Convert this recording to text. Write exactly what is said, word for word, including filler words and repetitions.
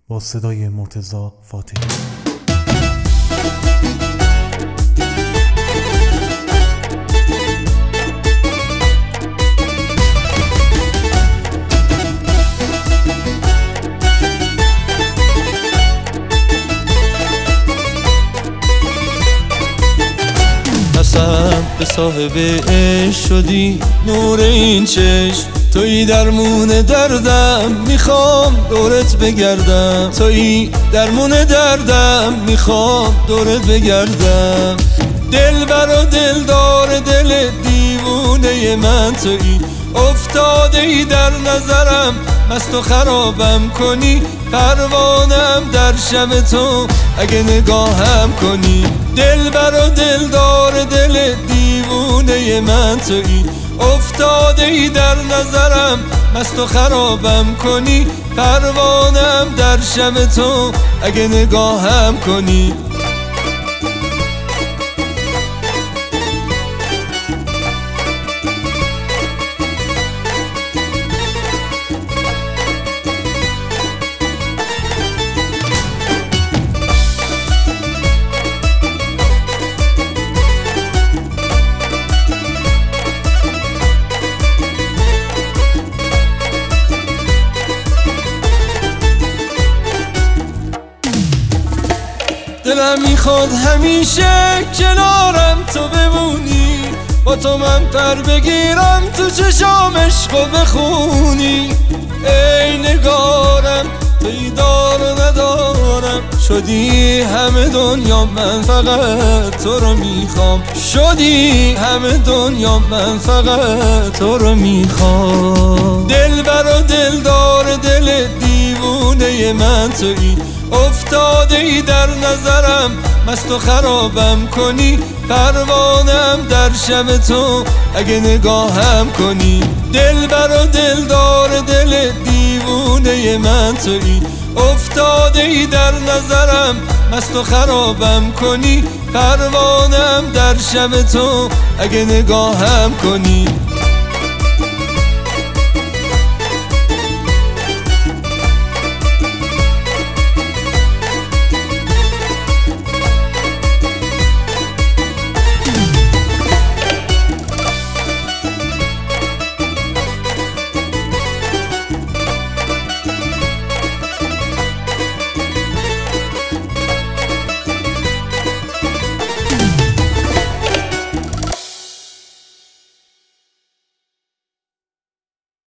با صدای مرتضی فاتحی. قسم به صاحب عشق شدی نور این چشم، تویی درمون دردم میخوام دورت بگردم، تویی درمون دردم میخوام دورت بگردم. دلبر و دلدار دل دیوونه من تویی، افتاده ای در نظرم مست و خرابم کنی، پروانم در شب تو اگه نگاهم کنی. دلبر و دلدار دل دیوونه من تویی، افتاده ای در نظرم مست و خرابم کنی، پروانم در شب تو اگه نگاهم کنی. دلم میخواد همیشه کنارم تو بمونی، با تو من پر بگیرم تو چشام عشقو بخونی. ای نگارم توی دار و ندارم، شدی همه دنیا من فقط تو رو میخوام، شدی همه دنیا من فقط تو رو میخوام. دلبر و دلدار دل دیوونه من تویی، افتاده ای در نظرم مست و خرابم کنی، پروانم در شب تو اگه نگاهم کنی. دلبر و دلدار دل دیوونه من تویی، افتاده ای در نظرم مست و خرابم کنی، پروانم در شب تو اگه نگاهم کنی.